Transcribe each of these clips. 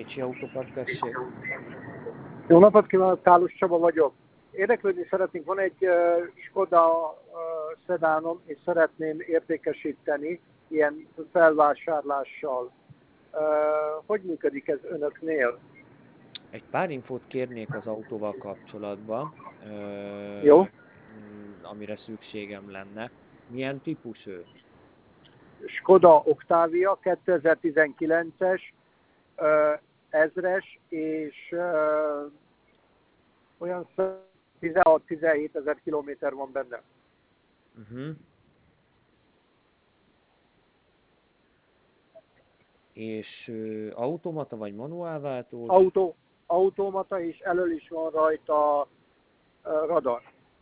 Pécsi Autópark, tessék. Jó napot kívánok, Kálus Csaba vagyok. Érdeklődni szeretnénk, van egy Skoda szedánom, és szeretném értékesíteni ilyen felvásárlással. Hogy működik ez önöknél? Egy pár infót kérnék az autóval kapcsolatban, Jó. amire szükségem lenne. Milyen típus ő? Skoda Octavia 2019-es, 1000-es, és olyan 16-17 ezer kilométer van benne. És automata vagy manuálváltó? Automata, és elől is van rajta radar.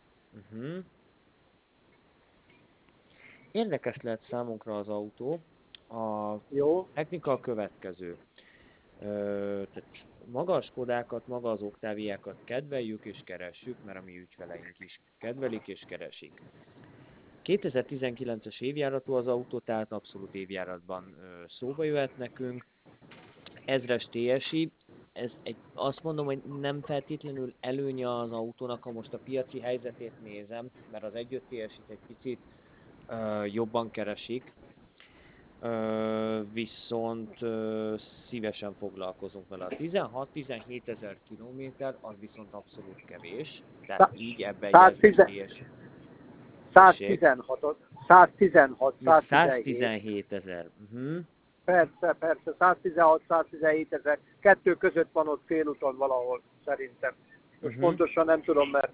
Érdekes lehet számunkra az autó. A Jó. technika a következő. Tehát maga a Skodákat, maga az Octaviákat kedveljük és keressük, mert a mi ügyfeleink is kedvelik és keresik. 2019-es évjáratú az autó, tehát abszolút évjáratban szóba jöhet nekünk. 1000-es TSI, azt mondom, hogy nem feltétlenül előnye az autónak, ha most a piaci helyzetét nézem, mert az 1.5 TSI-t egy picit jobban keresik, viszont szívesen foglalkozunk vele. A 16-17 ezer kilométer az viszont abszolút kevés, tehát így ebbe egy 1000-es 117 ezer. Persze, 116-117 ezer. Kettő között van ott félúton valahol, szerintem. Most pontosan nem tudom, mert...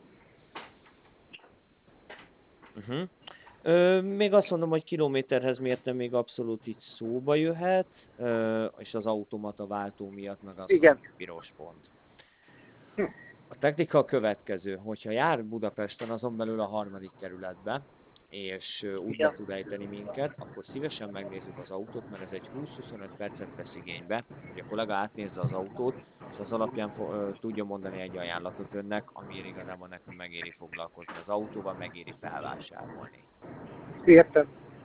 Még azt mondom, hogy kilométerhez mérten még abszolút itt szóba jöhet, és az automata váltó miatt meg az a piros pont. A technika a következő, hogyha jár Budapesten, azon belül a 3. kerületbe, és útba tud ejteni minket, akkor szívesen megnézzük az autót, mert ez egy 20-25 percet vesz igénybe, hogy a kollega átnézze az autót, és az alapján tudja mondani egy ajánlatot önnek, amiért igazából nekünk megéri foglalkozni az autóval, megéri felvásárolni. Értem.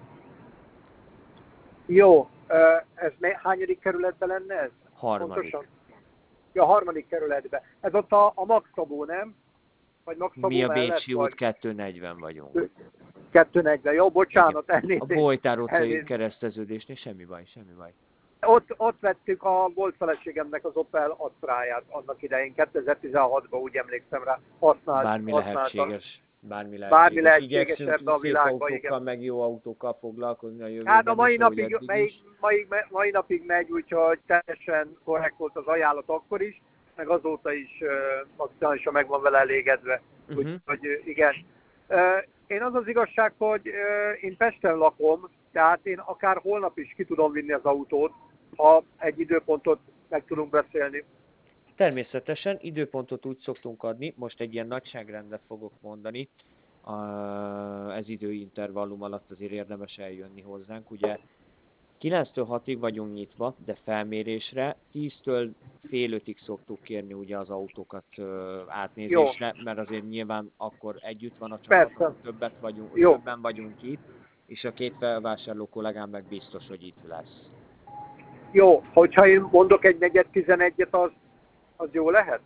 Jó, ez hányadik kerületben lenne ez? 3. Pontosan? Ja, 3. kerületben. Ez ott a Max Szabó, nem? Vagy Max Szabó mi a mellett, Bécsi út 240 vagyunk. 240, jó, bocsánat, elnézést. A Bojtár utcai kereszteződésnél semmi baj. Ott vettük a volt feleségemnek az Opel Astráját annak idején, 2016-ban, úgy emlékszem rá, Bármi lehetséges. Bármi lehetséges ebbe a szép világban, autókkal, meg jó autókkal foglalkozni a jövőben. Hát a mai napig megy, úgyhogy teljesen korrekt volt az ajánlat akkor is, meg azóta is maximálisan meg van vele elégedve. Úgyhogy igen. Én az igazság, hogy én Pesten lakom, tehát én akár holnap is ki tudom vinni az autót, ha egy időpontot meg tudunk beszélni. Természetesen időpontot úgy szoktunk adni, most egy ilyen nagyságrendet fogok mondani, ez időintervallum alatt azért érdemes eljönni hozzánk. Ugye 9-től 6-ig vagyunk nyitva, de felmérésre 10-től fél 5-ig szoktuk kérni ugye az autókat átnézésre, mert azért nyilván akkor együtt van a csapat, többen vagyunk itt, és a két felvásárló kollégám meg biztos, hogy itt lesz. Jó, hogyha én mondok egy 4-11-et, az jó lehet?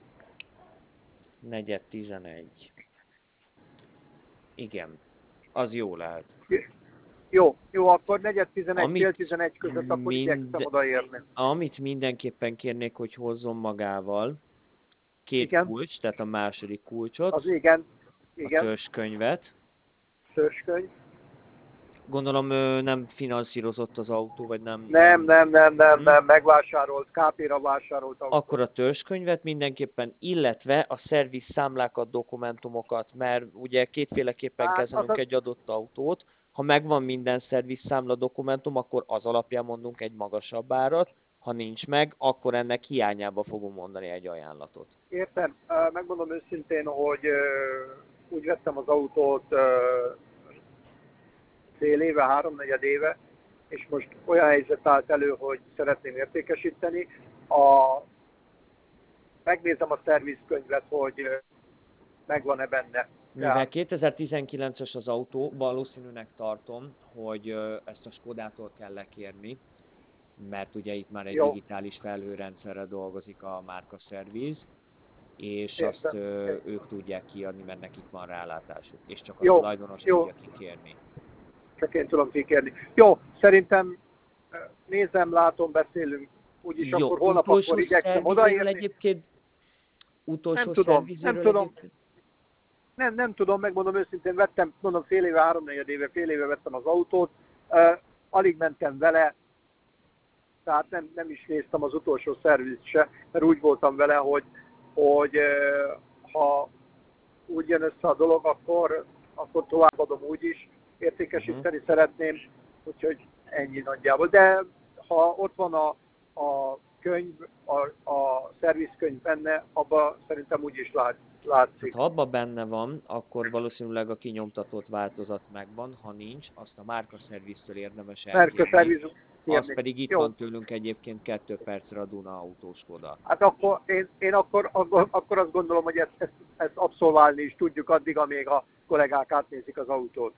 4-11. Igen, az jó lehet. Jó, akkor 4-11 között akkor igyekszem odaérni. Amit mindenképpen kérnék, hogy hozzon magával, 2 kulcs, tehát a második kulcsot, az igen. A törzskönyvet. Törzskönyv. Gondolom nem finanszírozott az autó, vagy nem? Nem, megvásárolt, KP-ra vásárolt autó. Akkor a törzskönyvet mindenképpen, illetve a szerviz számlákat, dokumentumokat, mert ugye kétféleképpen kezelünk egy adott autót. Ha megvan minden szerviz számla dokumentum, akkor az alapján mondunk egy magasabb árat, ha nincs meg, akkor ennek hiányába fogunk mondani egy ajánlatot. Értem, megmondom őszintén, hogy úgy vettem az autót fél éve, 3-4 éve, és most olyan helyzet állt elő, hogy szeretném értékesíteni. Megnézem a szervizkönyvet, hogy megvan-e benne. Mivel 2019-es az autó, valószínűnek tartom, hogy ezt a Skodától kell lekérni. mert ugye itt már egy Jó. digitális felhőrendszerrel dolgozik a Márka Szerviz, és Értem. azt ők tudják kiadni, mert nekik van rálátásuk, és csak a Jó, tulajdonos jó. tudja kikérni. Csak én tudom kikérni. Jó, szerintem nézem, látom, beszélünk. Úgyis Jó, akkor holnap utolsó akkor igyekszem szervizéről odaérni. egyébként, utolsó Nem tudom, szervizéről nem tudom. egyébként? Nem tudom, megmondom őszintén, vettem, mondom fél éve, 3-4 éve, fél éve vettem az autót, alig mentem vele, tehát nem is néztem az utolsó szervizt se, mert úgy voltam vele, hogy ha úgy jön össze a dolog, akkor továbbadom úgy is, értékesíteni szeretném, úgyhogy ennyi nagyjából. De ha ott van a könyv, a szervizkönyv benne, abban szerintem úgy is látszik. Ha abban benne van, akkor valószínűleg a kinyomtatott változat megvan, ha nincs, azt a Márka Szerviztől érdemes elkérni. Az pedig itt van tőlünk egyébként 2 percre a Duna autós Skoda. Hát akkor én akkor azt gondolom, hogy ezt abszolválni is tudjuk addig, amíg a kollégák átnézik az autót.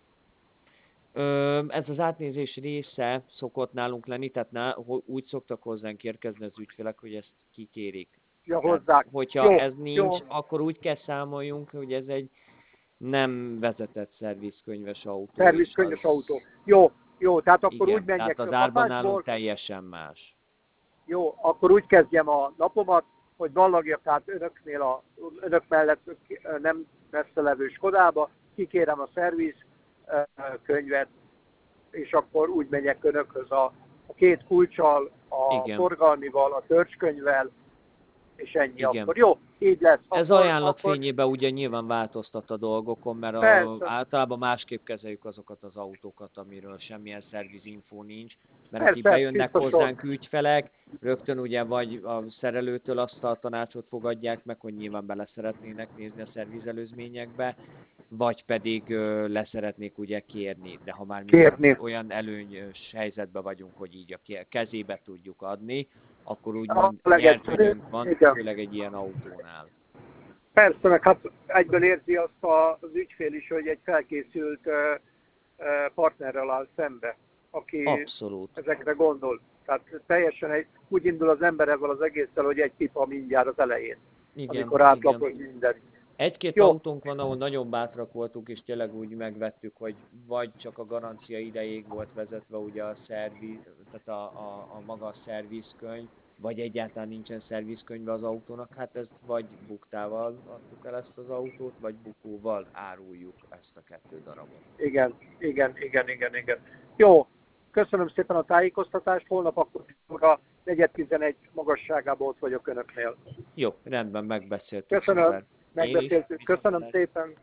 Ez az átnézés része szokott nálunk lenni, tehát úgy szoktak hozzánk érkezni az ügyfelek, hogy ezt kikérik. Ja, hozzák. Hogyha ez nincs, akkor úgy kell számoljunk, hogy ez egy nem vezetett szervizkönyves autó. Szervizkönyves autó. Jó, tehát akkor igen, úgy menjek. Tehát az árban nálunk teljesen más. Jó, akkor úgy kezdjem a napomat, hogy ballagjak át önök mellett nem messze levő Skodába, kikérem a szervizkönyvet, és akkor úgy menjek önökhöz a 2 kulccsal, a forgalmival, a törcskönyvvel, és ennyi. Igen. Akkor jó, így lesz. Ez ajánlatfényében ugye nyilván változtat a dolgokon, mert általában másképp kezeljük azokat az autókat, amiről semmilyen szervizinfó nincs, mert aki bejönnek hozzánk ügyfelek, rögtön ugye vagy a szerelőtől azt a tanácsot fogadják meg, hogy nyilván bele szeretnének nézni a szervizelőzményekbe, vagy pedig leszeretnék ugye kérni, de ha már mi olyan előnyös helyzetben vagyunk, hogy így a kezébe tudjuk adni, akkor úgymond nyertőnünk van, főleg egy ilyen autónál. Persze, meg hát egyből érzi azt az ügyfél is, hogy egy felkészült partnerrel áll szembe, aki abszolút ezekre gondol. Tehát teljesen úgy indul az ember ebből az egésszel, hogy egy pipa mindjárt az elején, amikor átlapos minden. Egy-két autónk van, ahol nagyon bátrak voltunk, és tényleg úgy megvettük, hogy vagy csak a garancia idejéig volt vezetve ugye a tehát a maga a szervizkönyv, vagy egyáltalán nincsen szervizkönyve az autónak, hát ezt vagy buktával adtuk el ezt az autót, vagy bukóval áruljuk ezt a 2 darabot. Igen. Jó, köszönöm szépen a tájékoztatást, holnap akkor a 4:11 magasságában ott vagyok önöknél. Jó, rendben, megbeszéltük. Köszönöm, megbeszéltük. Köszönöm szépen.